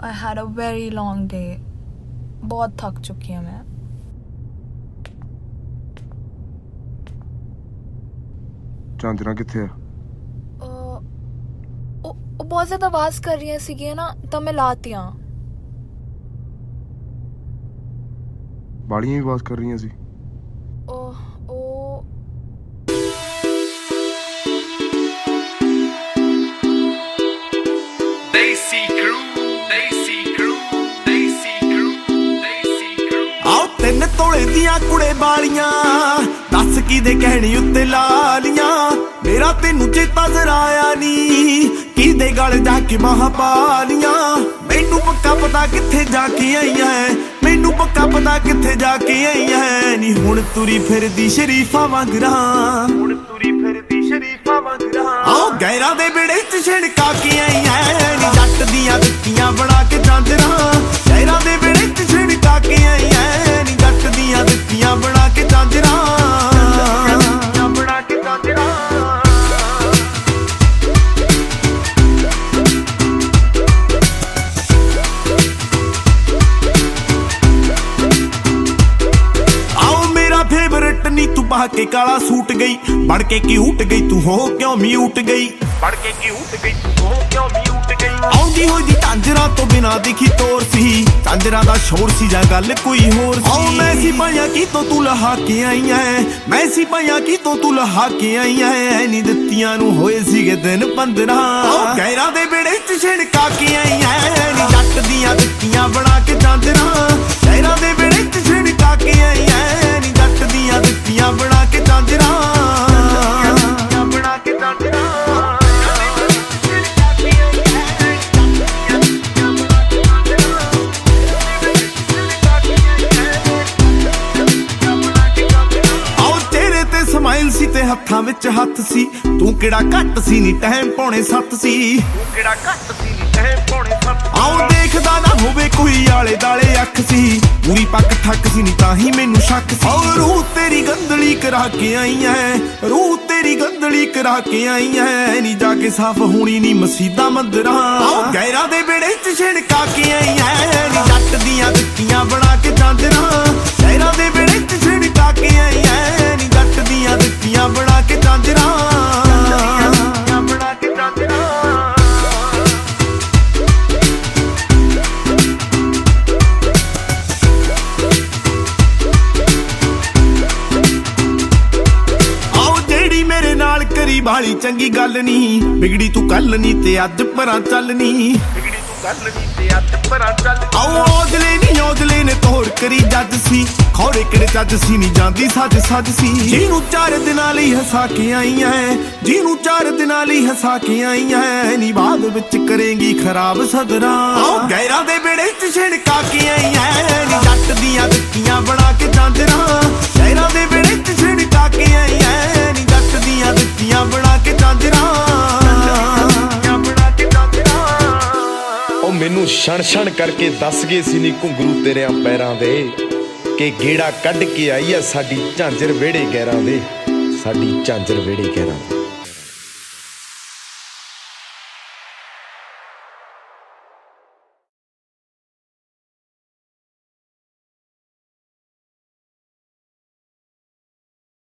I had a very long day. बहुत थक चुकी हूँ मैं. ਚਾਂਦਰਾ ਕਿੱਥੇ ਆ? ਉਹ ਬਹੁਤ ਜ਼ਿਆਦਾ ਆਵਾਜ਼ ਕਰ ਰਹੀਆਂ ਸੀਗੀਆਂ ਨਾ ਤਾਂ ਮੈਂ ਲਾਤੀਆਂ. ਬਾਲੀਆਂ ਵੀ ਆਵਾਜ਼ ਕਰ ਰਹੀਆਂ ਸੀ. ਤਿੰਨ ਤੋਲੇ ਦੀਆਂ ਕੁੜੇ ਬਾਲੀਆਂ ਦੱਸ ਕਿਦੇ ਕਹਿਣੀ ਉੱਤੇ ਲਾਲੀਆਂ ਮੇਰਾ ਤੈਨੂੰ ਚੇਤਾ ਜ਼ਰਾ ਆਇਆ ਨੀ ਕਿਦੇ ਗਲ ਜਾ ਕੇ ਬਾਹਾਂ ਪਾਲੀਆਂ ਮੈਨੂੰ ਪੱਕਾ ਪਤਾ ਕਿੱਥੇ ਜਾ ਕੇ ਆਈਆਂ ਮੈਨੂੰ ਪੱਕਾ ਪਤਾ ਕਿੱਥੇ ਜਾ ਕੇ ਆਈਆਂ ਨੀ ਹੁਣ ਤੁਰੀ ਫਿਰਦੀ ਸ਼ਰੀਫਾਂ ਵਾਂਗਰਾਂ ਹੁਣ ਤੁਰੀ ਫਿਰਦੀ ਸ਼ਰੀਫਾਂ ਵਾਂਗਰਾਂ ਆਹ ਗੈਰਾਂ ਦੇ ਵਿੜੇ ਚ ਛਿੜਕਾ ਕੇ ਆਈਆਂ ਨੀ ਜੱਟ ਦੀਆਂ ਦਿੱਤੀਆਂ ਬਣਾ ਕੇ ਜਾਂਦਰਾਂ ਗੈਰਾਂ ਦੇ ਵਿੜੇ ਚ ਛਿੜਕਾ ਕੇ ਆਈਆਂ ਨੀ ਜੱਟ ਦੀਆਂ ਦਿੱਤੀਆਂ ਬਣਾ ਕੇ ਜਾਂਦਰਾਂ ਬਣਾ ਕੇ ਜਾਂਦਰਾਂ ਫੇਵਰਟ ਨੀ ਤੂੰ ਪਾ ਕੇ ਕਾਲਾ ਸੂਟ ਗਈ ਬੜ ਕੇ ਕਿਊਟ ਗਈ ਤੂੰ ਹੋ ਕਿਉਂ ਮਿਊਟ ਗਈ ਬੜ ਕੇ ਕਿਊਟ ਗਈ ਤੂੰ ਹੋ ਕਿਉਂ ਮਿਊਟ ਗਈ ਆਉਂਦੀ ਹੋਈ ਦੀ ਝਾਂਜਰਾਂ ਤੋਂ ਬਿਨਾ ਦਿਖੀ ਤੋਰ ਸੀ ਝਾਂਜਰਾਂ ਦਾ ਸ਼ੋਰ ਸੀ ਜਾਂ ਗੱਲ ਕੋਈ ਹੋਰ ਸੀ ਮੈਂ ਸੀ ਪਾਇਆ ਕੀ ਤੋਂ ਤੂੰ ਲਹਾ ਕੇ ਆਈਆਂ ਮੈਂ ਸੀ ਪਾਇਆ ਕੀ ਤੋਂ ਤੂੰ ਲਹਾ ਕੇ ਆਈਆਂ ਨੀ ਦਿੱਤੀਆਂ ਨੂੰ ਹੋਏ ਸੀਗੇ ਦਿਨ 15 ਗੈਰਾਂ ਦੇ ਵਿੜੇ ਚ ਛਿੜਕਾ ਕੇ ਆਈਆਂ ਨੀ ਜੱਟ ਦੀਆਂ ਦਿੱਤੀਆਂ ਬਣਾ ਕੇ ਝਾਂਜਰਾਂ ਗੈਰਾਂ ਦੇ ਵਿੜੇ ਚ ਛਿੜਕਾ ਕੇ ਆਈਆਂ ਨੀ ਜੱਟ ਦੀਆਂ ਦਿੱਤੀਆਂ ਬਣਾ ਕੇ ਝਾਂਜਰਾਂ ਬਣਾ ਕੇ ਝਾਂਜਰਾਂ ਸਮਾਈਲ ਸੀ ਤੇ ਹੱਥਾਂ ਵਿੱਚ ਹੱਥ ਸੀ ਤੂੰ ਕਿਹੜਾ ਘੱਟ ਸੀ ਨੀ ਟਾਈਮ ਪੌਣੇ 7 ਸੀ ਤੂੰ ਕਿਹੜਾ ਘੱਟ ਸੀ ਨੀ ਟਾਈਮ ਪੌਣੇ 7 ਆਉ ਦੇਖਦਾ ਨਾ ਹੋਵੇ ਕੋਈ ਆਲੇ ਦਾਲੇ ਅੱਖ ਸੀ ਪੂਰੀ ਪੱਕ ਠੱਕ ਸੀ ਨੀ ਤਾਂ ਹੀ ਮੈਨੂੰ ਸ਼ੱਕ ਸੀ ਓ ਰੂਹ ਤੇਰੀ ਗੰਦਲੀ ਕਰਾ ਕੇ ਆਈਆਂ ਰੂਹ ਤੇਰੀ ਗੰਦਲੀ ਕਰਾ ਕੇ ਆਈਆਂ ਨੀ ਜਾ ਕੇ ਸਾਫ਼ ਹੋਣੀ ਨੀ ਮਸੀਤਾਂ ਮੰਦਰਾਂ ਆਉ ਗੈਰਾਂ ਦੇ ਵਿੜੇ ਚ ਛਿੜਕਾ ਕੇ ਆਈਆਂ ਨੀ ਜੱਟ ਦੀਆਂ ਦਿੱਤੀਆਂ ਬਣਾ ਕੇ ਝਾਂਜਰਾਂ ਗੈਰਾਂ ਦੇ ਵਿੜੇ ਚ ਛਿੜਕਾ ਕੇ ਆਈਆਂ ਨੀ ਜੱਟ ਦੀਆਂ ਦਿੱਤੀਆਂ ਬਣਾ ਕੇ ਝਾਂਜਰਾਂ ਬਣਾ ਕੇ ਝਾਂਜਰਾਂ ਆਓ ਜਿਹੜੀ ਮੇਰੇ ਨਾਲ ਕਰੀ ਬਾਲੀ ਚੰਗੀ ਗੱਲ ਨੀ ਵਿਗੜੀ ਤੂੰ ਕੱਲ ਨੀ ਤੇ ਅੱਜ ਪਰਾਂ ਚੱਲਨੀ ਔਜਲੇ ਨੇ ਤੋੜ ਕਰੀ ਜੱਜ ਸੀ ਖੌਰੇ ਕਿਹੜੇ ਜੱਜ ਸੀ ਨੀ ਜਾਂਦੀ ਸੱਜ ਸੱਜ ਸੀ ਜਿਹਨੂੰ 4 ਦਿਨਾਂ ਲਈ ਹਸਾ ਕੇ ਆਈਆਂ ਜਿਹਨੂੰ 4 ਦਿਨਾਂ ਲਈ ਹਸਾ ਕੇ ਆਈਆਂ ਨੀ ਬਾਅਦ ਵਿੱਚ ਕਰੇਂਗੀ ਖਰਾਬ ਸਦਰਾਂ ਗੈਰਾਂ ਦੇ ਵਿੜੇ ਚ ਛਿੜਕਾ ਕੇ ਆਈਆਂ ਨੀ ਜੱਟ ਦੀਆਂ ਦਿੱਤੀਆਂ ਬਣਾ ਕੇ ਝਾਂਜਰਾਂ ਗੈਰਾਂ ਦੇ ਵਿੜੇ ਚ ਛਿੜਕਾ ਕੇ ਆਈਆਂ ਨੀ ਜੱਟ ਦੀਆਂ ਦਿੱਤੀਆਂ ਬਣਾ ਕੇ ਝਾਂਜਰਾਂ ਮੈਨੂੰ ਛਣ ਛਣ ਕਰਕੇ ਦੱਸ ਗਏ ਸੀ ਨੀ ਘੁੰਗਰੂ ਤੇਰਿਆਂ ਪੈਰਾਂ ਦੇ ਕਿ ਗੇੜਾ ਕੱਢ ਕੇ ਆਈ ਆ ਸਾਡੀ ਝਾਂਜਰ ਵਿਹੜੇ ਗੈਰਾਂ ਦੇ ਸਾਡੀ ਝਾਂਜਰ ਵਿਹੜੇ ਗੈਰਾਂ ਦੇ।